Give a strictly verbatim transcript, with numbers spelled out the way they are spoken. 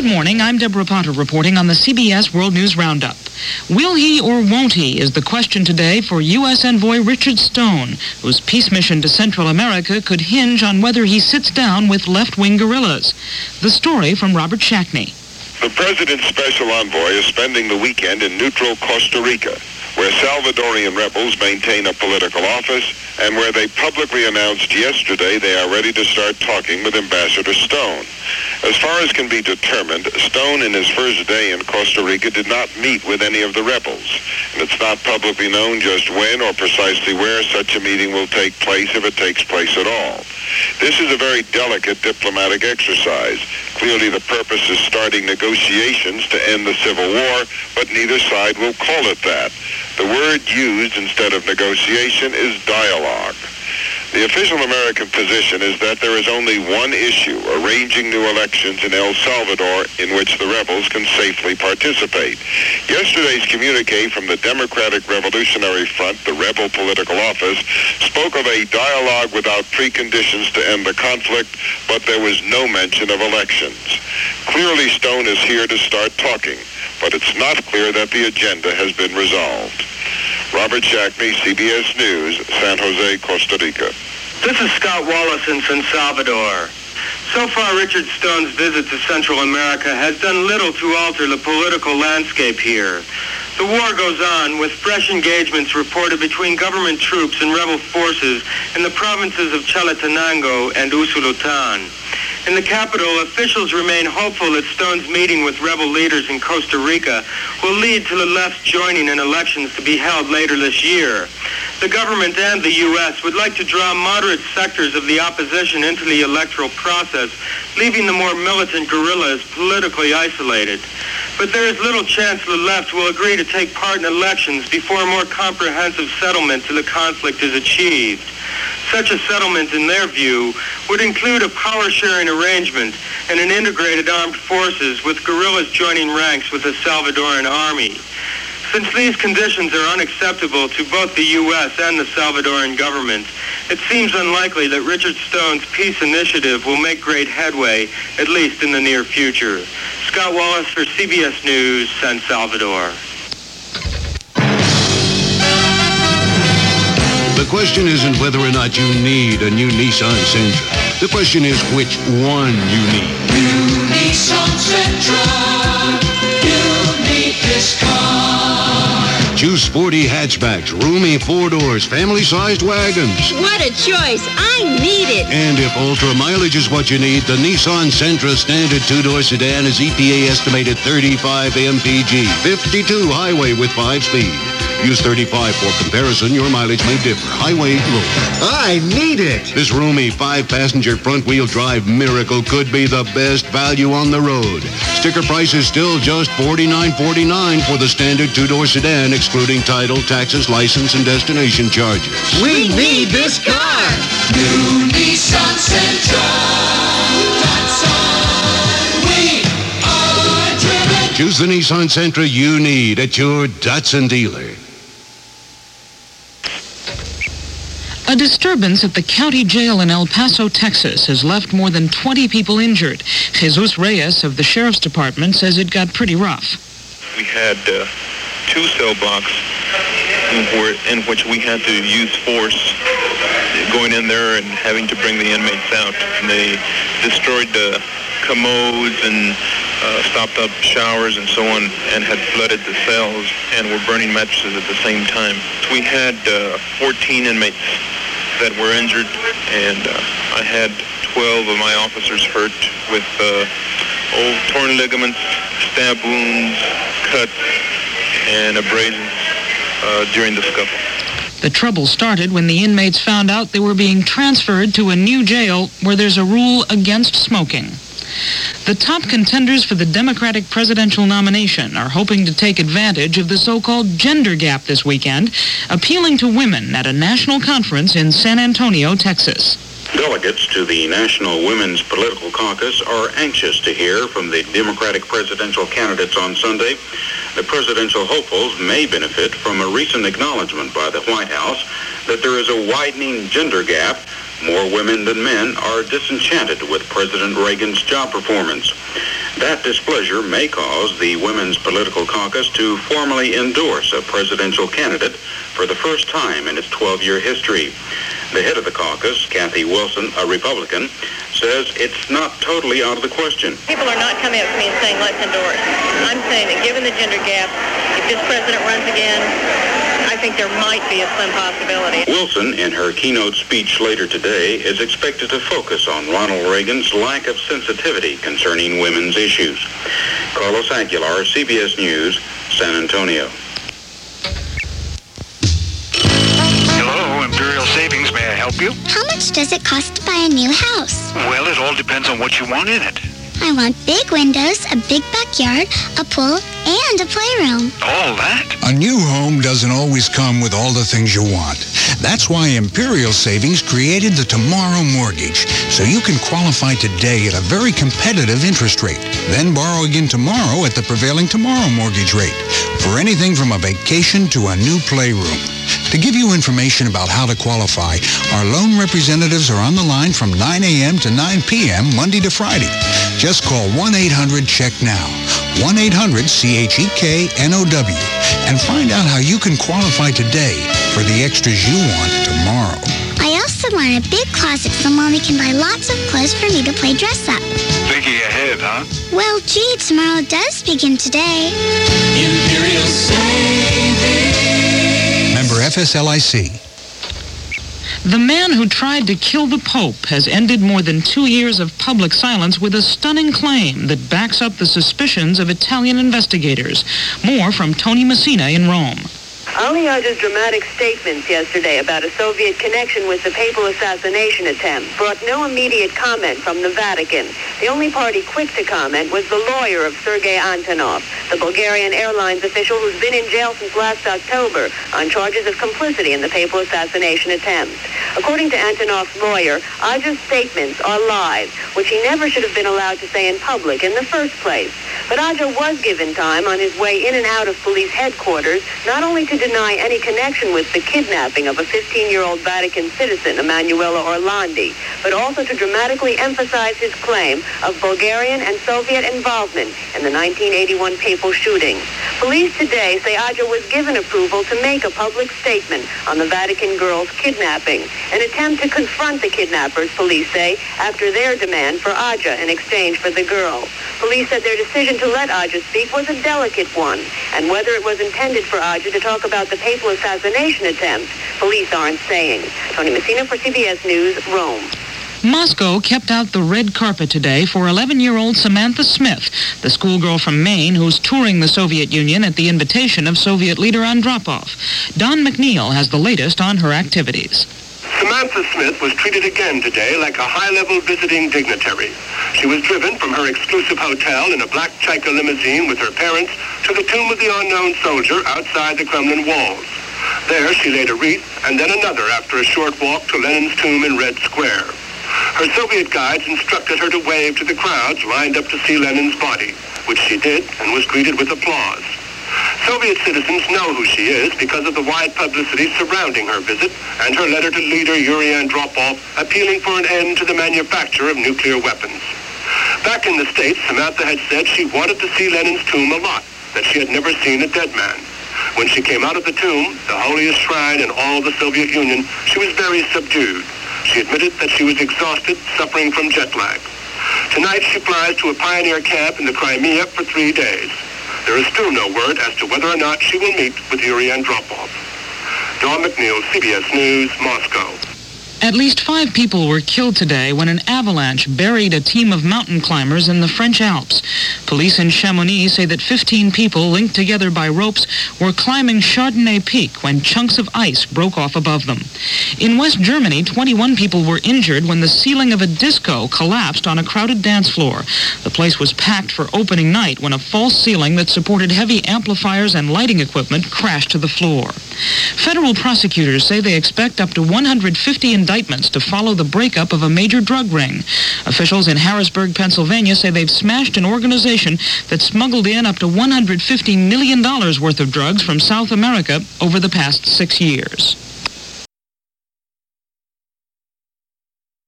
Good morning. I'm Deborah Potter reporting on the C B S World News Roundup. Will he or won't he is the question today for U S Envoy Richard Stone, whose peace mission to Central America could hinge on whether he sits down with left-wing guerrillas. The story from Robert Shackney. The president's special envoy is spending the weekend in neutral Costa Rica, where Salvadorian rebels maintain a political office and where they publicly announced yesterday they are ready to start talking with Ambassador Stone. As far as can be determined, Stone in his first day in Costa Rica did not meet with any of the rebels, and it's not publicly known just when or precisely where such a meeting will take place, if it takes place at all. This is a very delicate diplomatic exercise. Clearly the purpose is starting negotiations to end the Civil War, but neither side will call it that. The word used instead of negotiation is dialogue. The official American position is that there is only one issue, arranging new elections in El Salvador in which the rebels can safely participate. Yesterday's communique from the Democratic Revolutionary Front, the rebel political office, spoke of a dialogue without preconditions to end the conflict, but there was no mention of elections. Clearly, Stone is here to start talking, but it's not clear that the agenda has been resolved. Robert Shackney, C B S News, San Jose, Costa Rica. This is Scott Wallace in San Salvador. So far, Richard Stone's visit to Central America has done little to alter the political landscape here. The war goes on, with fresh engagements reported between government troops and rebel forces in the provinces of Chalatenango and Usulután. In the capital, officials remain hopeful that Stone's meeting with rebel leaders in Costa Rica will lead to the left joining in elections to be held later this year. The government and the U S would like to draw moderate sectors of the opposition into the electoral process, leaving the more militant guerrillas politically isolated. But there is little chance the left will agree to take part in elections before a more comprehensive settlement to the conflict is achieved. Such a settlement, in their view, would include a power-sharing arrangement and an integrated armed forces with guerrillas joining ranks with the Salvadoran army. Since these conditions are unacceptable to both the U S and the Salvadoran government, it seems unlikely that Richard Stone's peace initiative will make great headway, at least in the near future. Scott Wallace for C B S News, San Salvador. The question isn't whether or not you need a new Nissan Sentra. The question is which one you need. New Nissan Sentra. You need this car. Choose sporty hatchbacks, roomy four doors, family-sized wagons. What a choice. I need it. And if ultra mileage is what you need, the Nissan Sentra standard two-door sedan is E P A estimated thirty-five M P G, fifty-two highway with five speed. Use thirty-five for comparison. Your mileage may differ. Highway low. I need it. This roomy five-passenger front-wheel drive miracle could be the best value on the road. Sticker price is still just forty-nine forty-nine for the standard two-door sedan, excluding title, taxes, license, and destination charges. We need this car. New Nissan Sentra. Datsun. We are driven. Choose the Nissan Sentra you need at your Datsun dealer. A disturbance at the county jail in El Paso, Texas, has left more than twenty people injured. Jesus Reyes of the Sheriff's Department says it got pretty rough. We had uh, two cell blocks in, where, in which we had to use force going in there and having to bring the inmates out. And they destroyed the commodes and uh, stopped up showers and so on, and had flooded the cells and were burning mattresses at the same time. We had uh, fourteen inmates that were injured, and uh, I had twelve of my officers hurt with uh, old torn ligaments, stab wounds, cuts, and abrasions uh, during the scuffle. The trouble started when the inmates found out they were being transferred to a new jail where there's a rule against smoking. The top contenders for the Democratic presidential nomination are hoping to take advantage of the so-called gender gap this weekend, appealing to women at a national conference in San Antonio, Texas. Delegates to the National Women's Political Caucus are anxious to hear from the Democratic presidential candidates on Sunday. The presidential hopefuls may benefit from a recent acknowledgement by the White House that there is a widening gender gap. More women than men are disenchanted with President Reagan's job performance. That displeasure may cause the Women's Political Caucus to formally endorse a presidential candidate for the first time in its twelve-year history. The head of the caucus, Kathy Wilson, a Republican, says it's not totally out of the question. People are not coming up to me and saying, let's endorse. I'm saying that given the gender gap, if this president runs again, I think there might be a slim possibility. Wilson, in her keynote speech later today, is expected to focus on Ronald Reagan's lack of sensitivity concerning women's issues. Carlos Aguilar, C B S News, San Antonio. Hello, Imperial Savings. May I help you? How much does it cost to buy a new house? Well, it all depends on what you want in it. I want big windows, a big backyard, a pool, and a playroom. All that? A new home doesn't always come with all the things you want. That's why Imperial Savings created the Tomorrow Mortgage, so you can qualify today at a very competitive interest rate. Then borrow again tomorrow at the prevailing Tomorrow Mortgage rate for anything from a vacation to a new playroom. To give you information about how to qualify, our loan representatives are on the line from nine a.m. to nine p.m. Monday to Friday. Just call one eight hundred check now, one eight hundred C H E K N O W, and find out how you can qualify today for the extras you want tomorrow. I also want a big closet so Mommy can buy lots of clothes for me to play dress up. Thinking ahead, huh? Well, gee, tomorrow does begin today. Imperial Savings. Member F S L I C. The man who tried to kill the Pope has ended more than two years of public silence with a stunning claim that backs up the suspicions of Italian investigators. More from Tony Messina in Rome. Aliage's dramatic statements yesterday about a Soviet connection with the papal assassination attempt brought no immediate comment from the Vatican. The only party quick to comment was the lawyer of Sergei Antonov, the Bulgarian Airlines official who's been in jail since last October on charges of complicity in the papal assassination attempt. According to Antonov's lawyer, Age's statements are lies, which he never should have been allowed to say in public in the first place. But Age was given time on his way in and out of police headquarters, not only to deny any connection with the kidnapping of a fifteen-year-old Vatican citizen, Emanuela Orlandi, but also to dramatically emphasize his claim of Bulgarian and Soviet involvement in the nineteen eighty-one papal shooting. Police today say Age was given approval to make a public statement on the Vatican girl's kidnapping, an attempt to confront the kidnappers, police say, after their demand for Age in exchange for the girl. Police said their decision to let Age speak was a delicate one, and whether it was intended for Age to talk about the papal assassination attempt, police aren't saying. Tony Messina for C B S News, Rome. Moscow kept out the red carpet today for eleven-year-old Samantha Smith, the schoolgirl from Maine who's touring the Soviet Union at the invitation of Soviet leader Andropov. Don McNeil has the latest on her activities. Samantha Smith was treated again today like a high-level visiting dignitary. She was driven from her exclusive hotel in a black Chaika limousine with her parents to the tomb of the unknown soldier outside the Kremlin walls. There she laid a wreath and then another after a short walk to Lenin's tomb in Red Square. Her Soviet guides instructed her to wave to the crowds lined up to see Lenin's body, which she did and was greeted with applause. Soviet citizens know who she is because of the wide publicity surrounding her visit and her letter to leader Yuri Andropov appealing for an end to the manufacture of nuclear weapons. Back in the States, Samantha had said she wanted to see Lenin's tomb a lot, that she had never seen a dead man. When she came out of the tomb, the holiest shrine in all the Soviet Union, she was very subdued. She admitted that she was exhausted, suffering from jet lag. Tonight she flies to a pioneer camp in the Crimea for three days. There is still no word as to whether or not she will meet with Yuri Andropov. Don McNeil, C B S News, Moscow. At least five people were killed today when an avalanche buried a team of mountain climbers in the French Alps. Police in Chamonix say that fifteen people linked together by ropes were climbing Chardonnay Peak when chunks of ice broke off above them. In West Germany, twenty-one people were injured when the ceiling of a disco collapsed on a crowded dance floor. The place was packed for opening night when a false ceiling that supported heavy amplifiers and lighting equipment crashed to the floor. Federal prosecutors say they expect up to one hundred fifty indictments to follow the breakup of a major drug ring. Officials in Harrisburg, Pennsylvania say they've smashed an organization that smuggled in up to one hundred fifty million dollars worth of drugs from South America over the past six years.